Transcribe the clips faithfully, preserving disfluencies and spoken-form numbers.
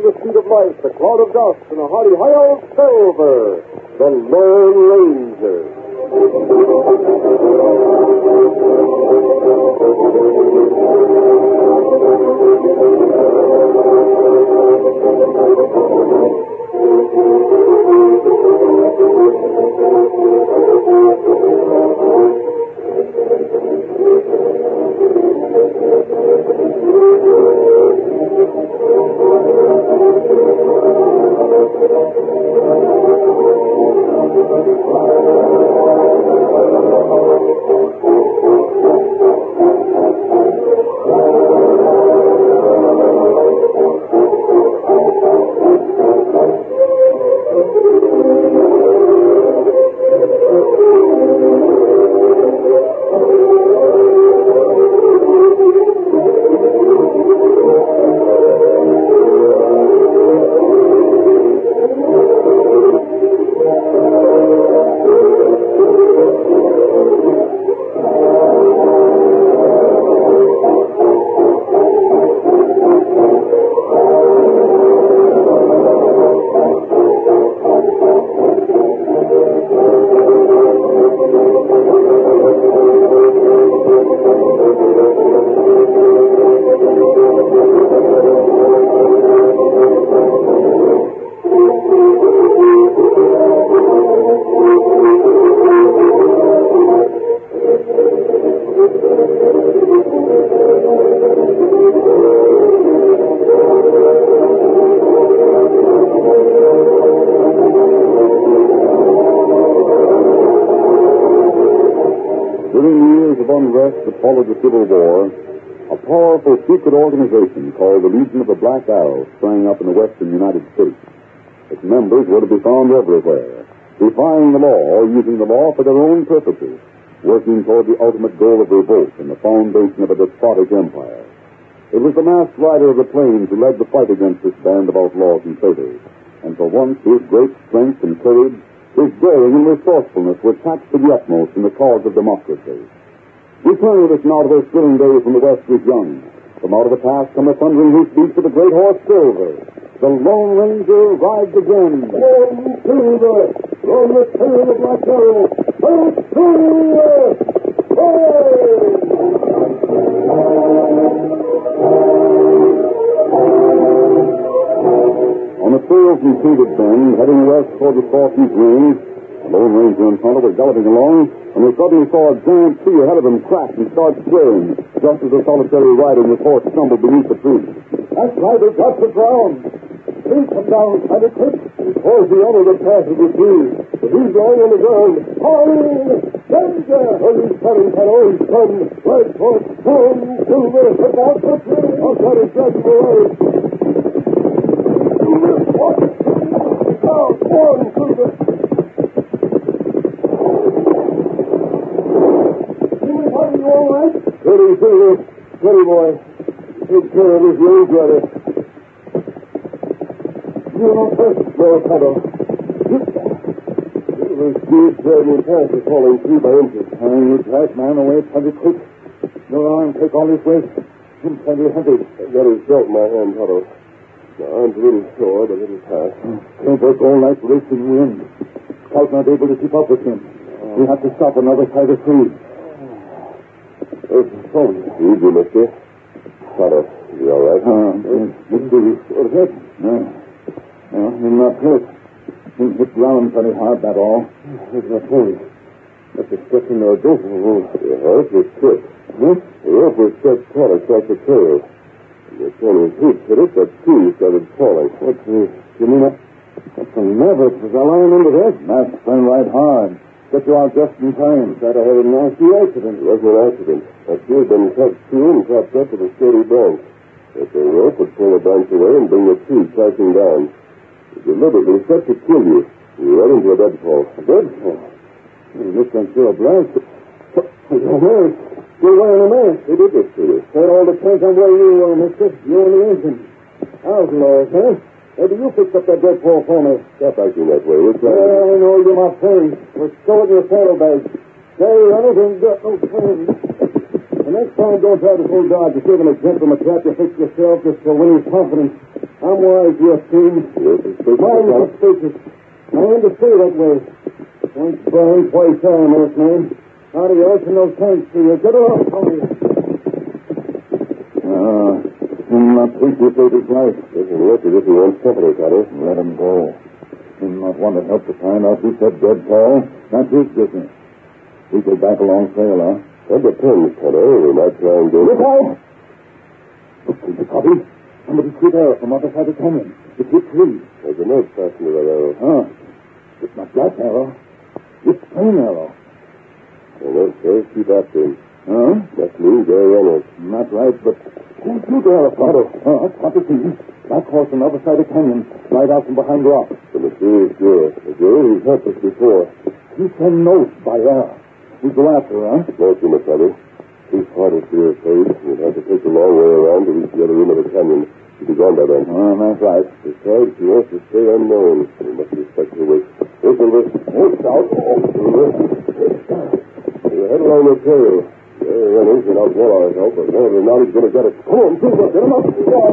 to the speed of light, a cloud of dust, and a hearty hi-yo Silver, the Lone Ranger. That followed the Civil War, a powerful secret organization called the Legion of the Black Arrow sprang up in the western United States. Its members were to be found everywhere, defying the law or using the law for their own purposes, working toward the ultimate goal of revolt and the foundation of a despotic empire. It was the masked rider of the plains who led the fight against this band of outlaws and traitors, and for once his great strength and courage, his daring and resourcefulness were taxed to the utmost in the cause of democracy. Returning with us now to those thrilling days when the West was young. From out of the past come the thundering hoofbeats of the great horse Silver. The Lone Ranger rides again. Lone Silver, on the tail of the Black Arrow. Lone Silver! On the trails from Painted Bend, heading west toward the Sawtooth Range, the Lone Ranger and Tonto were galloping along, and they suddenly saw a giant tree ahead of them crack and start swaying, just as the solitary rider and his horse stumbled beneath the tree. That rider got the ground. Please come down, kind of quick. Towards the other that passes the tree. But he's lying on the ground. Hurry! Danger! Hurry, Sonny, Tonto, he's come. Right for Lone Silver. Look out for tree. I'll try to judge the way. Silver, what? Now, one, Silver. Are you all right? Steady, Silver. Steady, boy. Take care of this young brother. You're not hurt, no, Tonto. Silver's speed spread and pass is falling through by inches. Oh, you drag man away plenty quick. Your arm take all this weight. Him plenty heavy. I've got his belt in my hand, Tonto. My arm's a little sore, but it'll pass. Can't work all night racing wind. Scout not able to keep up with him. Oh. We have to stop another side of tree. There's the phone. Easy, mister. Tonto, you all right? Uh, mister, what is it? No. No, I'm not hurt. He hit ground pretty hard, that all. Where's the phone? Must have stepped into a gopher hole. The horse was tripped. Huh? The rope was stretched taut across the trail. The Tony's hoof hit it, that tree started falling. What tree? You mean that? That's a maverick. Was I lying under this? That's been right hard. Get you out just in time. Thought I had a nasty accident. It wasn't an accident. That tree had been cut through and propped up with a sturdy branch. If the rope would pull the branch away and bring the tree crashing down. It deliberately set to kill you. You right into a deadfall. A deadfall? You missed on through a branch. Your horse. You're wearing a mask. They did this to you. That all depends on where you were, mister. You and the engine. Outlaws, huh? Maybe you picked up that deadfall for me. Stop acting that way. We're trying to... I know you're my friend. We're still in your saddlebag. Say, runners ain't got no friends. The next time, don't try to pull dodge. You're taking a gentleman trap you fix yourself just to win his confidence. I'm wise, yes, King. You're suspicious. I'm suspicious. I am to stay that way. Once burned, twice down, this man. Out of your and those tanks to you. Get her off from you. Ah, him not think you save his life. Doesn't look as if he wants company, Tonto. Let him go. Him not want to help to find out who's that dead Paul. That's his business. We go back along trail, huh? That depends, Tonto. We might try and get... Look out! Look, see the copy? Somebody shoot arrow from other side of the canyon. It hit trees. There's a note fastened to that arrow. Huh? It's not that arrow. It's plain arrow. And that says keep after him. Huh? That means Gary Reynolds. Not right, but who shoot arrow, Tonto? Huh? Tonto, see? Black horse on the other side of the canyon. Right out from behind rocks. The mysterious girl. The girl who's helped us before. He sent notes by air. We go after her, huh? No, too much, Tonto. Too far to see her face. We'd have to take the long way around to reach the other end of the canyon. She'd be gone by then. Oh, that's right. Besides, she wants to stay unknown. We must respect her wish. Hey, Silver. Hey, Scout. Oh, Silver. We're heading along the trail. Gary Reynolds and out one our help, but one of them now he's going to get us. Come on, Silver. Get him up.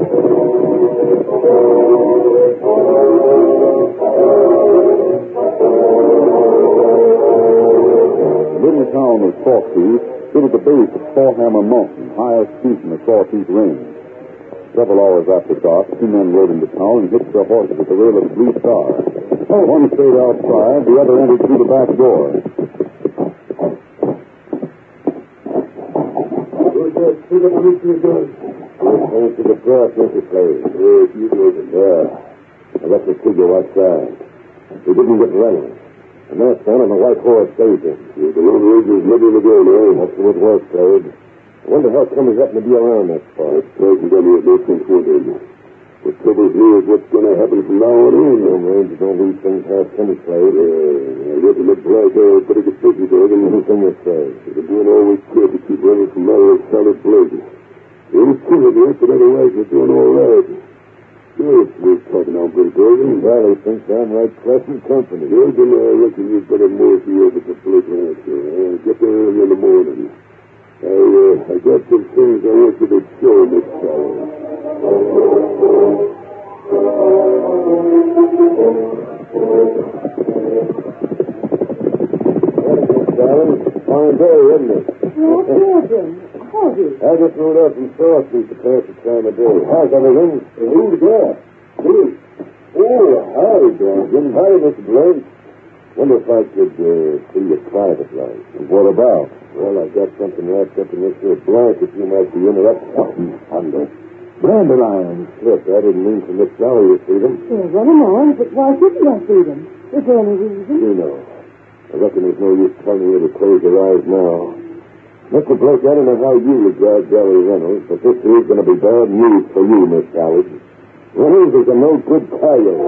The little town of Sawtooth stood at the base of Sawhammer Mountain, highest peak in the Sawtooth Range. Several hours after dark, two men rode into town and hitched their horses at the rail of the Blue Star. One stayed outside, the other entered through the back door. Who's that? See the police is doing. Thanks to the grass, Mister Clay. Yes, you did it. Yeah. I left the figure outside. We didn't get Reynolds. The masked man on the white horse saved him. Yeah, the Lone Ranger's middle of the game, eh? That's what it was, Clay. I wonder how come he's happened to be around that far. It's present any of those things for him. What troubles me is what's going to happen from now on in. Lone Rangers don't leave things half finished, Clay. Yeah, I guess it looks like they're pretty good busy there. Anything you say. They're doing all we could to keep running from now on solid places. They ain't killing it, but otherwise they're doing all right. Yes, we're talking on pretty good. Riley thinks I'm right pleasant company. Yes, and I reckon you'd better move you over to Blake Ranch. Uh, get there early in the morning. I, uh, I got some things I want you to show Miss Sally. Sally, fine day, isn't it? Well, Jordan, howdy. I just rode up from South Street to pass the time of day. How's everything? Who's there? Good. Oh, howdy, Dorgan. Howdy, Mister Blake. Wonder if I could uh, see your private life. What about? Well, I got something wrapped up in this here blanket you might be interested in. Under. Dandelions. Look, I didn't mean to Miss Sally to see them. Well, run them on, but why shouldn't I see them? Is there any reason? You know. I reckon there's no use telling you to close your eyes now. Mister Blake, I don't know how you regard Gary Reynolds, but this is going to be bad news for you, Miss Sally. Reynolds is a no-good coyote.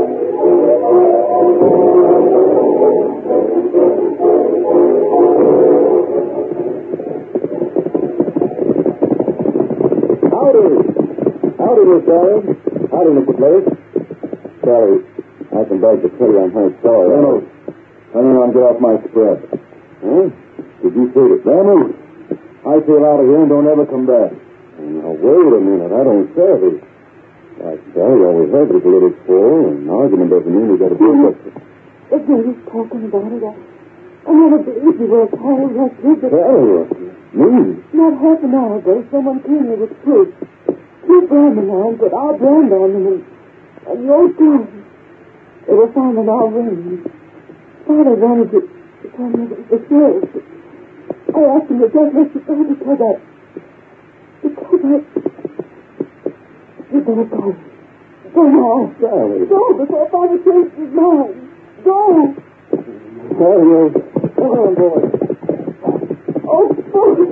Howdy. Howdy, Miss Sally. Howdy, Mister Blake. Sally, I can beg to tell you I'm very sorry. Reynolds, I don't want to get off my spread. Huh? Did you say it? Reynolds, I feel out of here and don't ever come back. Now, wait a minute. I don't say it. I say, all we have is a little quarrel, and an argument doesn't mean we've got to be oh, if no use talking about it, I, I never believed you were a coward like you, but... Well, me? Not half an hour ago, someone came here with proof. Two branding lines with our brand on them, and, and your guns. They were found in our rooms. Father wanted to, to tell me it was the sheriff. I asked him to don't let you go because I... Because I... You better go. Go now. Sally. Go before Father changes his mind. Go. Sally, come on, boy. Oh, Father.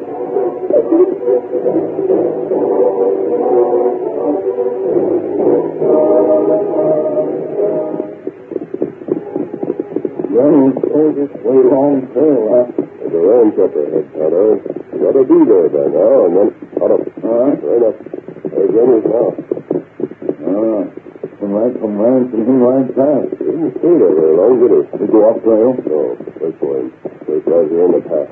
Reynolds told us way long trail, huh? There's a ranch up ahead, Tonto. You gotta be there by now, and then... Hold up. All right. Right up. There's Reynolds now. Ah, some right from ranch and him right back. Didn't stay there very long, did he? We go off trail? No, wait for him. Wait right here in the path.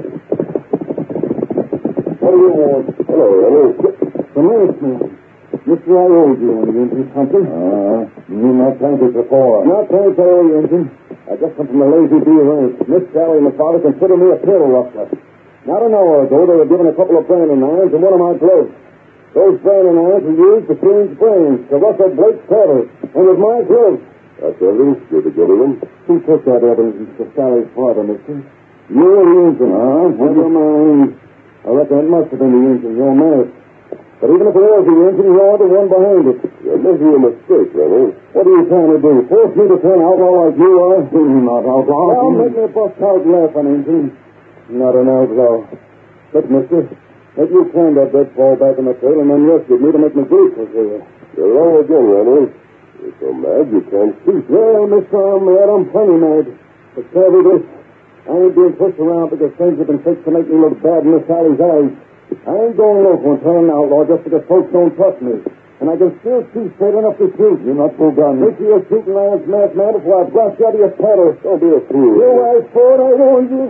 What do you want? Hello, Reynolds. The masked man. You Mister, I owed you one, Injun, something. Uh, you not thank us before. Not thanks I owe you, Injun. I just come from the Lazy Bee ranch. Miss Sally and my father consider me a cattle rustler. Not an hour ago, they were given a couple of branding irons and one of my gloves. Those branding irons were used to change brains to rustle Blake's cattle, and with my gloves. That's evidence. You're the guilty one. Who took that evidence to Sally's father, mister? You or the Injun, huh? Never mind. I reckon it must have been the Injun, your man. But even if it was the Injun, you're the one behind it. You're making a mistake, Reynolds. What are you trying to do? Force me to turn outlaw like you are? Not outlaw. Well, make me bust out laughing, Injun. Not an outlaw. Look, mister, maybe you climbed that deadfall back in the trail and then rescued me to make me gleeful to you. You're wrong again, Reynolds. You're so mad you can't speak. Well, mister, I'm mad. I'm plenty mad. But savvy this. I ain't being pushed around because things have been fixed to make me look bad in Miss Sally's eyes. I ain't going local and turning an outlaw just because folks don't trust me. And I can still see straight enough to shoot. You're not full gun. Make you a shooting lion's masked man before I blast you out of your saddle. Don't be a fool. You asked for it, I warned you.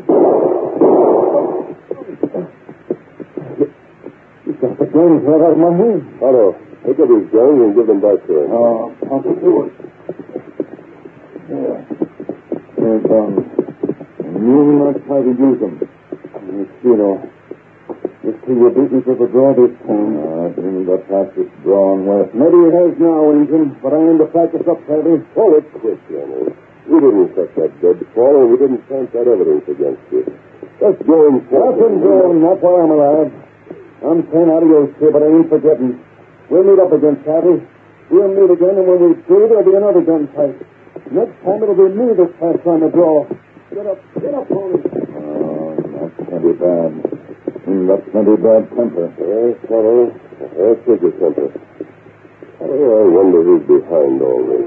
You got the guns right out of my hand. Otto, pick up his guns and give them back to him. Oh, I'll do it. Yeah. They're done. And you will not try to use them. You know. Just till your business of a draw this time. Uh, I didn't got past this drawing west. Maybe it has now, Injun, but I aim to practice up, Savvy. Call it quits, Reynolds. We didn't set that deadfall, and we didn't plant that evidence against you. Let's go and... Nothing doing. That's why I'm alive. I'm ten adios here, but I ain't forgetting. We'll meet up again, Savvy. We'll meet again, and when we do, there'll be another gunfight. Next time, it'll be me that's passed on the draw. Get up. Get up, pony. Oh, that's plenty bad. Mm, that's plenty bad temper. Yes, Tonto. That's a good temper. Oh, I wonder who's behind all this.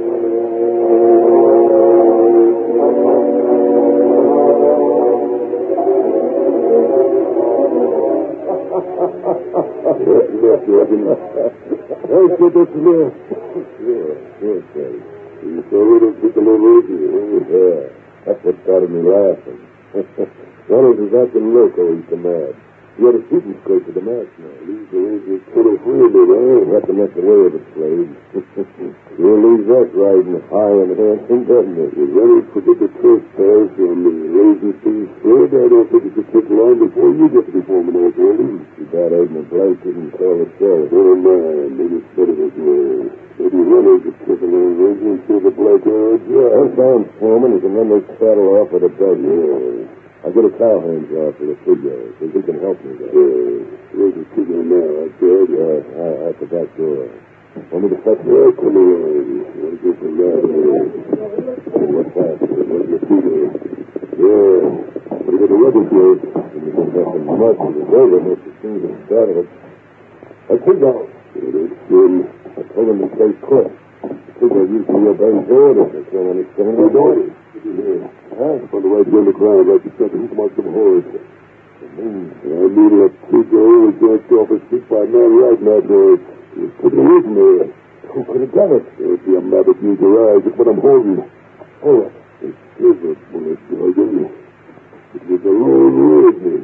Yes, yes, yes. Hey, kid, this is Lil. Sure, sure, Fred. You saw it at Piccolo Radio. Yeah, that's what started me laughing. Reynolds is acting loco, he's so mad. He had a shooting skirt to the match now. He's the way he's put a friend in, eh? Reckon that's the way of it, Slade. Sure leaves us riding high in the dancing, doesn't it? If Reynolds forget the trespass on the lazy piece, Fred, I don't think it could take long before you get to be forming out there. Too bad Edmund Blake didn't call the show. Never mind. Maybe it's better this way. Maybe Reynolds could take a little razor and see the Blake out. Yeah. I'll down foreman. He can run this saddle off with a dozen. Yeah. I'll get a cowhand job for the figure, so he can help me there. Yeah, there's a figure now, I said. Yeah, I, I forgot your... Want me to fetch you? Yeah, come along. I'll get some down here. What's that? What's your figure? Yeah, but you got the rubber good. And you can have some muscle to go with it as soon as it's started. I think I'll... Yeah, that's good. I told him to stay quick. I think I'll use the bang's orders. I can't understand what I'm doing. Yeah. Huh? On the right down the ground, like you said, who's about some horse? Mm. I need a figure who was jacked off his feet by a man right now, boys. He was putting a in there. Who could have done it? If you have not abused your eyes, it's what I'm holding. Oh, it is a bullet, Jordan. It was a long road.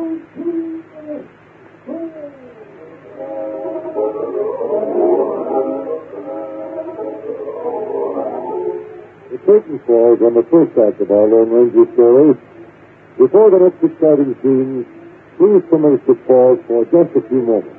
The curtain falls on the first act of our Lone Ranger story. Before the next exciting scenes, please permit us to pause for just a few moments.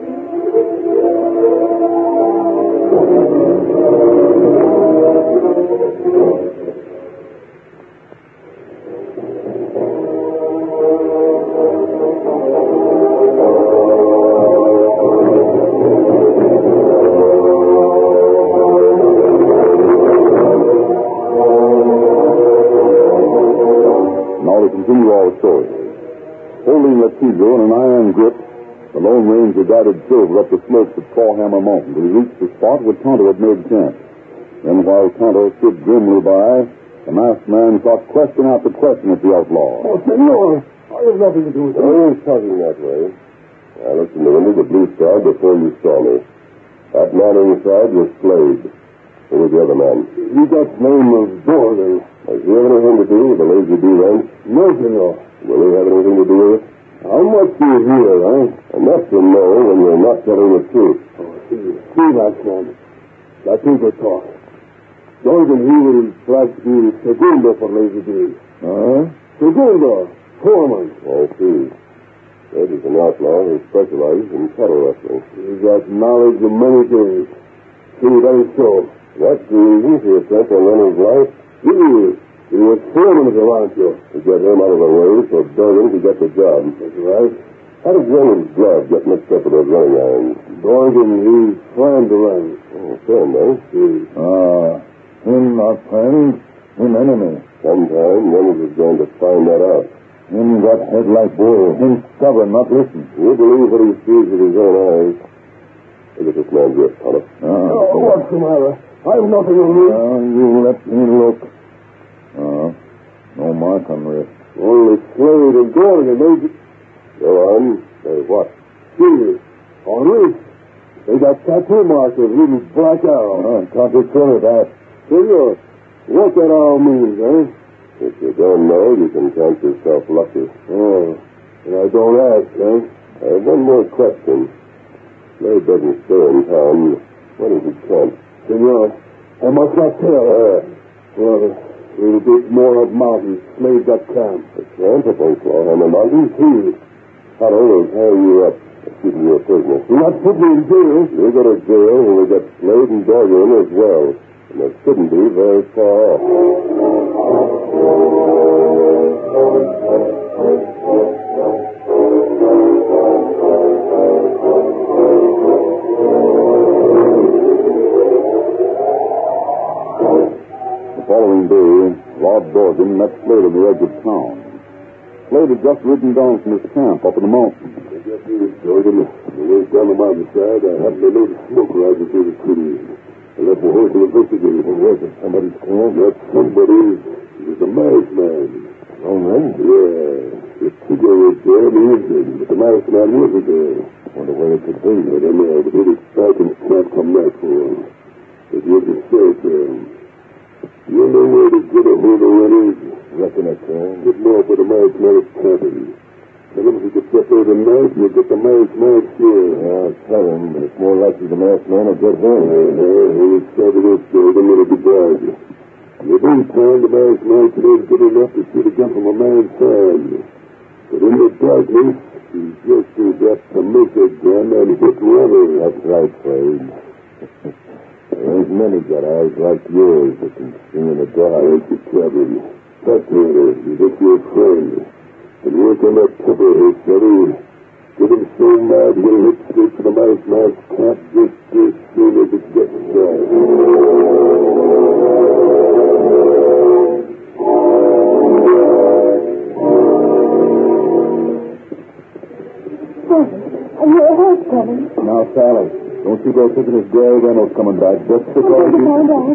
In an iron grip, the Lone Ranger guided Silver up the slopes of Clawhammer Mountain till he reached the spot where Tonto had made camp. Then, while Tonto stood grimly by, the masked man sought question after question at the outlaw. Oh, senor, I have nothing to do with it. I was talking that way. I looked in the window of the Blue Star before you saw me. That man inside was Slade. Who was the other man? He got the name of Dorley. Has he have anything to do with the Lazy Bee ranch? No, senor. Will he have anything to do with it? How much do you hear, huh? Enough to know when you're not telling the truth. Oh, he See, last man. That is a talk. Dorgan, he will try to be segundo for Lazy Day. Huh? Segundo. Foreman. I see. That is an outlaw who specializes in cattle rustling. He's got knowledge of many things. See, that is so. What's the reason for your attempt on Reynolds' life? He is. He was foreman of the rancho. To get him out of the way so Dorgan could get the job. That's right. How did Reynolds' glove get mixed up with those running irons? Dorgan, he's friend to run. Oh, friend, eh? See. Ah, him not friend, him enemy. Sometime Reynolds is going to find that out. Him got head like bull. Him stubborn, not listen. You believe what he sees with his own eyes. Look at this man's wrist, Tonto. Ah, oh, what's the matter? I've nothing on me. Ah, you let me look. Ah, no mark on wrist. Only Slade and Dorgan, they... Go on. Say what? See, on wrist. They got tattoo marks of little black arrows. Ah, can't be sure of that. Senor, what that all means, eh? If you don't know, you can count yourself lucky. Oh, and I don't ask, eh? I have one more question. Slade doesn't stay in town. What does he camp? Senor, I must not tell. Ah, Well, a little bit more up mountain. Slade got camp. the camp up on Clawhammer Mountain? See, Tonto will hang you up, keeping you a prisoner. do not put me in jail. You go to jail, and we get Slade and Dorgan as well. And that shouldn't be very far off. The following day, Lord Dorgan met Slade at the edge of town. Slade had just ridden down from his camp up in the mountains. I got news, Dorgan. The way down the mountainside, I happened to notice smoke rising through the city. I left the horse to investigate. What was it? Somebody's camp? Not somebody. It was a masked man. Oh, really? Yeah. The figure was there, the Indian, but the masked man wasn't there. Wonder where it could be. I don't know, but he was back in camp come back for him. But he didn't say to him. You know where to get a hold of Reynolds? Reckon it can. Get more for the masked man at camping. Tell him if he could get there tonight, you'll get the masked man killed. Yeah, tell him, but it's more likely the masked man will get him. Uh-huh. He was started this day, then it'll be done. In the daytime, the masked man today good enough to shoot a gun from a man's hand. But in the darkness, he's just as apt to make a gun and hit runners. That's right, Slade. There ain't many got eyes like yours that can see in the dark. Ain't you, Kevin? Spectator, you get your friend. And work on that temper, hey, Sonny. Get him so mad, he'll hit straight to the masked man's camp just as soon as it gets dark. And your horse coming. Now, Sally, don't you go thinking his Gary Reynolds coming back just because Going to you... find out.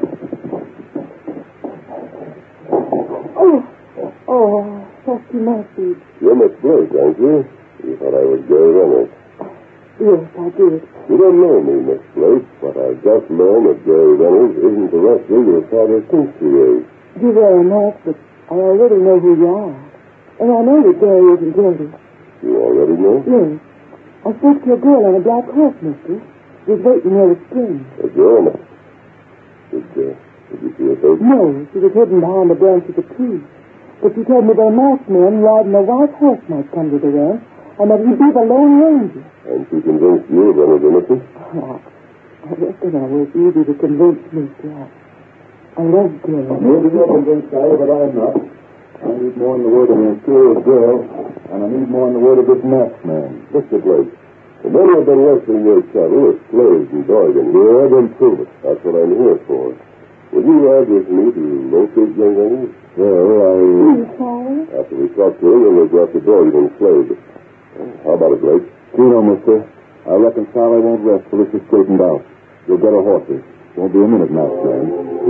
Oh, oh, Trusty Murphy. You're Miss Blake, aren't you? You thought I was Gary Reynolds. Yes, I did. You don't know me, Miss Blake, but I just learned that Gary Reynolds isn't the wrestler your father thinks he is. You very much, but I already know who you are. And I know that Gary isn't guilty. You already know? Yes. I spoke to a girl on a black horse, mister. She was waiting near the spring. A girl? Did, uh, did you see her face? No, she was hidden behind the branch of the tree. But she told me their masked men riding a white horse might come to the ranch, and that he'd be the Lone Ranger. And she convinced you of Reynolds' innocence? Oh, I reckon I was easy to convince me, Jack. I love Gary. Maybe you're convinced, Sally, but I'm not. I need more in the word of the mysterious girl, and I need more in the word of this masked man. Mister Blake, the men who have been wrestling your cattle are Slade and Dorgan. Yeah, then prove it. That's what I'm here for. Will you ride with me to locate young Reynolds? Well, I... Please, Sally. After we talk to him, then we'll go after Dorgan and Slade. How about it, Blake? You know, mister, I reckon Sally won't rest till this is straightened out. You'll get her horses. Won't be a minute, masked man.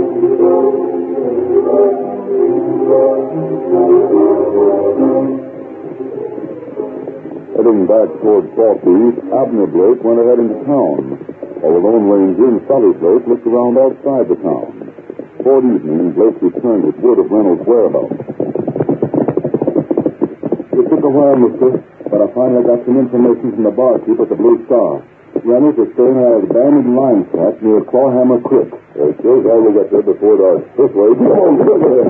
Heading back toward Sawtooth, Abner Blake went ahead into town, while the Lone Ranger and Sally Blake looked around outside the town. Toward evening, Blake returned with word of Reynolds' whereabouts. It took a while, mister, but I finally got some information from the barkeep at the Blue Star. Reynolds is staying at an abandoned line track near Clawhammer Creek. It's still time to get there before dark. This way. Come on, get there.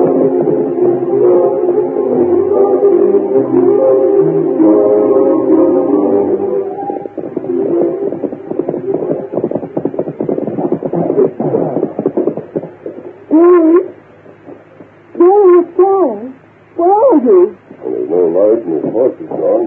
Gary? Gary, it's Charlie. Where are you? Well, there's no light and his horse is gone.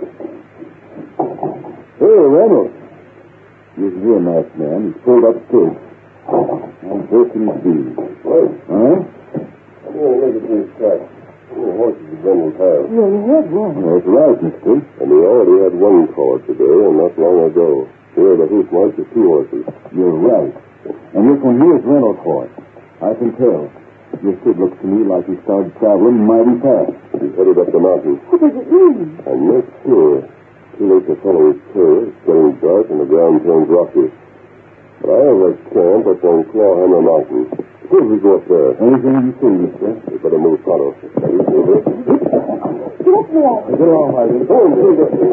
Hey, Reynolds. He's here, masked man. He's pulled up stakes. I'm breaking his speed. What? Huh? I'm going to look at these tracks. The horses have been in town. Yeah, you had one. That's right, mister. And we already had one caller today, and not long ago. Here, the hoof marks of two horses. You're right. And this one here is Reynolds' horse. I can tell. Your kid looks to me like he started traveling mighty fast. He's headed up the mountain. What does it mean? I'm not sure. Too late to follow his trail. It's getting dark and the ground turns rocky. But I have a camp up on Clawhammer Mountain. Suppose we go up there. Anything you see, mister? We better move Tonto. Are you still there? Get me out. Get along, Marty. Go on, take it.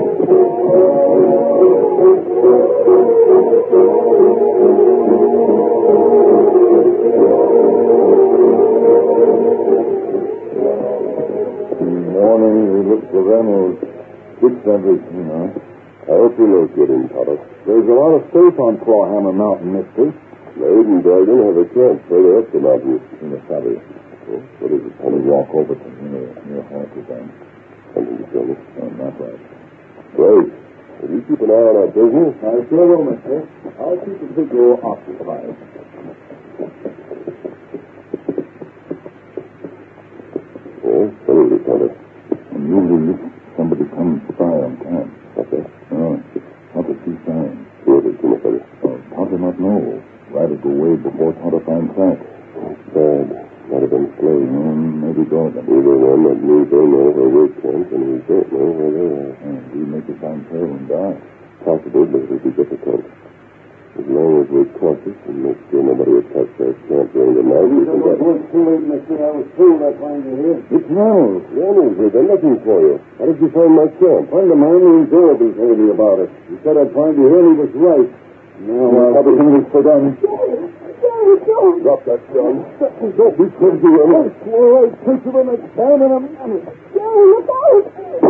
In the morning, we look for Reynolds. Fix everything, you know. I hope you locate him, Tonto. There's a lot of space on Clawhammer Mountain, mister. Maid and Dragon have a camp further up the mountain. In the valley. Oh, what is it, Let me Tonto? walk over to near, near Horses then. Something to tell me. Oh, not right. Great. Will you keep an eye on our business? I sure will, mister. I'll keep the big door occupied. Yes, what is it, Tonto? When you leave, somebody comes by on camp. Okay. Oh, Tonto see signs. Here it is, come up, Tonto. Oh, Tonto not know. Rider go away before Tonto find track. Bad. Might have been slaves. Mm, maybe Gorgon. Either one that means they know where we're camped and we don't know where they are. And we make it find trail and die. Possible, but it'll be difficult. As long as we're cautious and make sure nobody attacks our camp during the night, we can get... too late, mister. I was told I'd find you here. It's Reynolds. Reynolds, we've been looking for you. How did you find my camp? A friend of mine named Dorby told me about it. He said I'd find you here, and he was right. Now, uh, everything is forgotten. Gary, don't. Drop that gun. Don't be crazy, Reynolds. All right, take you the next time in a minute. Gary, look out.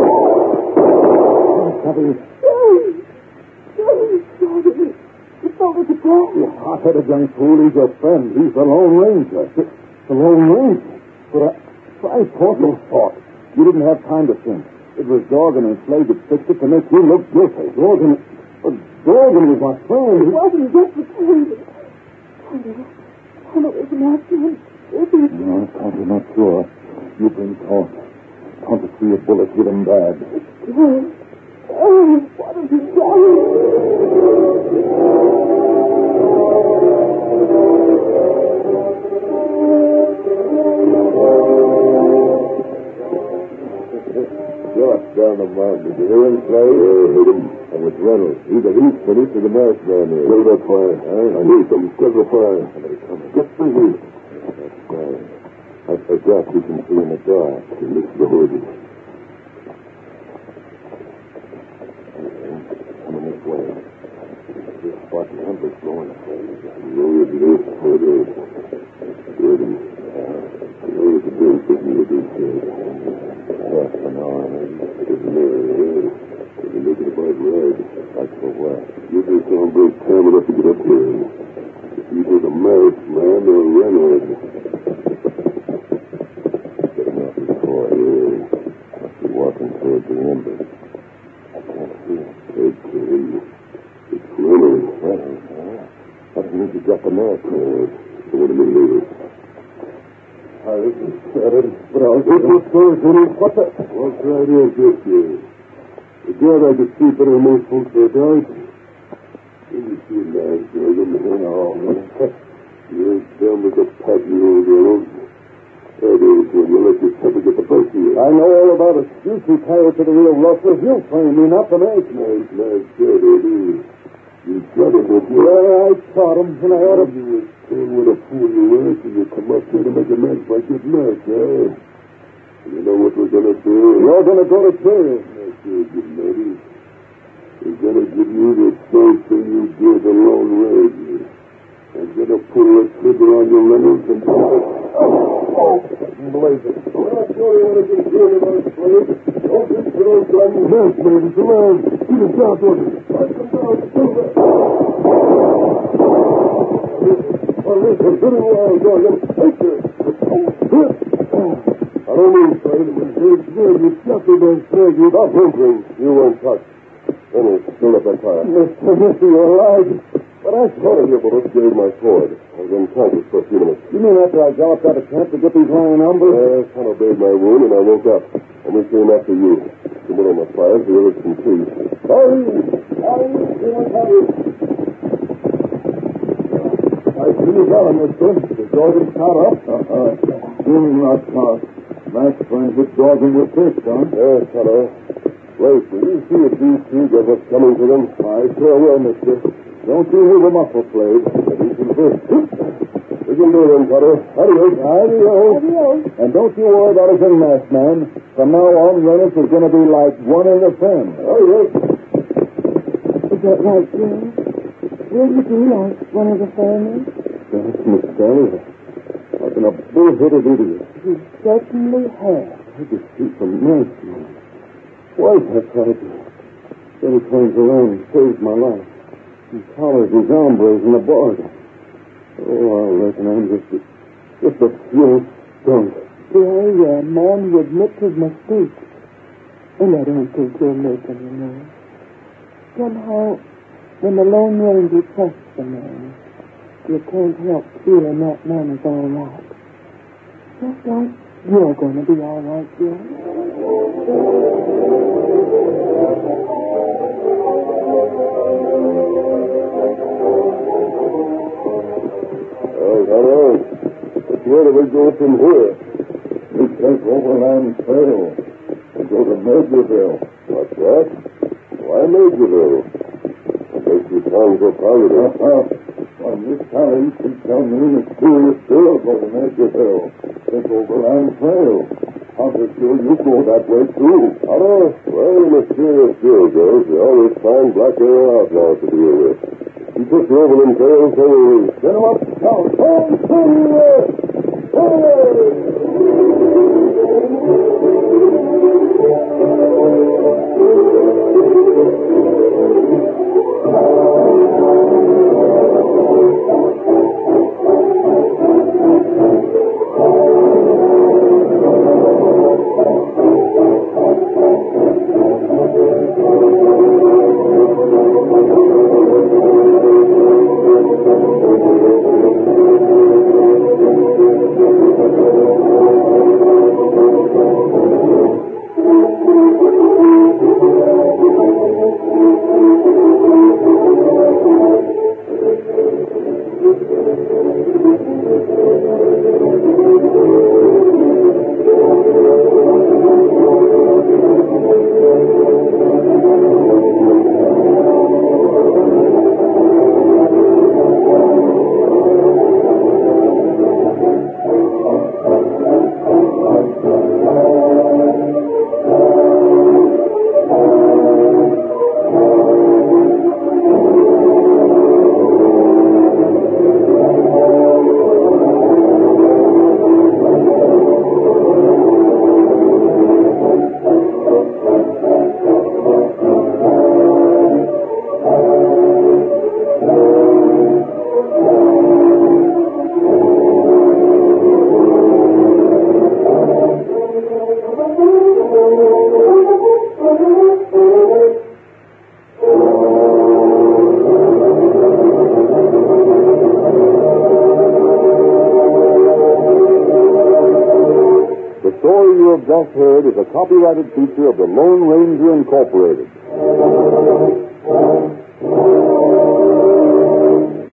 Gary. Gary. Gary, sorry. It's over the ground. You hot-headed young fool. He's your friend. He's the Lone Ranger. The Lone Ranger? But I, I thought you thought. You didn't have time to think. It was Dorgan and Slade that fixed it to make you look guilty. Dorgan... But Dorgan was my friend. It wasn't just the Gary. Tonto, Tonto is an accident. Is he? No, I'm not sure. You bring Tonto. Tonto see a bullet hit him bad. Gary. Gary, what have you Just down the mountain. Did you hear him, Slade? Yeah, I heard him. That was Reynolds. Either he's finished or the masked man is. Load up fire. Huh? I need some schedule fire. Somebody coming. Get busy. That's fine. I forgot you can see in the dark. He lifts the hood. Coming this way. This spot the embers blowing. Lower the earth for it is. Good. Lower the earth for me to do half an hour, maybe. It's near here. You're looking about red. Like for what? You just don't break time enough to get up here. If you take a masked man or a Reynolds. Getting off his car here. Must be walking towards the embers. I can't see him. Okay. It's Reynolds. Reynolds, huh? How do you think you got the mask? Uh, so what do you mean? I didn't set it, but I'll get it first. What the... What's right here, just here? The God I could see better than most folks are dark. Let me see a man, Jordan. Oh, man. You're dumb as a pack, you old Reynolds. That is when you let your temper get the best of you. I know all about it. You two tied to the real rustlers. You framed me, not the masked man. Nice, nice, good, it is. You shot him, didn't you? Yeah, I shot him, and I ought to... You were saying what a fool you were, so you come up here to make a match like this match, eh? You know what we're gonna do? You're going to go to jail. That's good, you lady. We're gonna give you the southward. I come down silver. Well, this is pretty well, Jordan. Take it. I don't mean, Fred. It was good. Good. You shot me by Fred. You got whimpering. You weren't touched. Dennis, fill up that fire. Mister, Mister, you're alive. But I shot at your bullets, gave my sword. I was unconscious for a few minutes. You mean after I galloped out of camp to get these lying numbers? Yes, I obeyed my wound, and I woke up. And we came after you. You put on my fire so the others can see. Hurry! Hurry! You won't have you. I see you got him, mister. The Jordan caught up? Uh-uh. Doing not caught. Max friend hit Jordan with this, huh? Yes, hello. Wait, will you see if these two get what's coming to them? I sure will, mister. Don't you hear the muffle played? Ready for the first. We can do it then, Cutter. Adios. Adios. Adios. And don't you worry about a thing, masked man. From now on, Rennis is going to be like one of the friends. Adios. Is that right, Joe? Will you be like one of the family? Yes, Miss Dahlia. I've been a bull-headed idiot. You certainly have. I just see some masked man. Twice I tried to. Then he turns around and saves my life. He collars his hombres in the bargain. Oh, I reckon I'm just a, just a pure skunk. Well, yeah, a man who admits his mistakes. And I don't think you'll make any more. Somehow, when the Lone Ranger trusts a man, you can't help feeling that man is all right. Just like you're going to be all right, Joe. Oh, hello. Where do we go from here? We take Overland Trail and go to Majorville. What's that? Why Majorville? What makes you sound so positive? Uh-huh. On this time, you can tell me the serious girl go to Majorville. Take Overland Trail. I'm sure you go that way, too. Otto, well, the mysterious girl goes, we always find black arrow outlaws to deal with. You took the Overland Trail, so we will. Get him up, down. Hold, Just heard is a copyrighted feature of the Lone Ranger Incorporated.